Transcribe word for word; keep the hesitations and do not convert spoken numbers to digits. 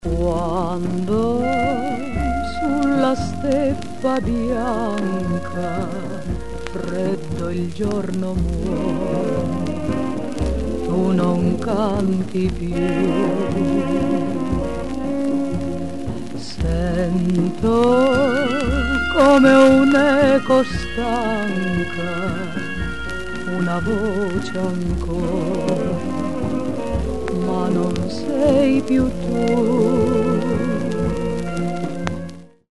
Quando sulla steppa bianca freddo il giorno muore, tu non canti più. Sento come un'eco stanca, una voce ancora, ma non sei più tu.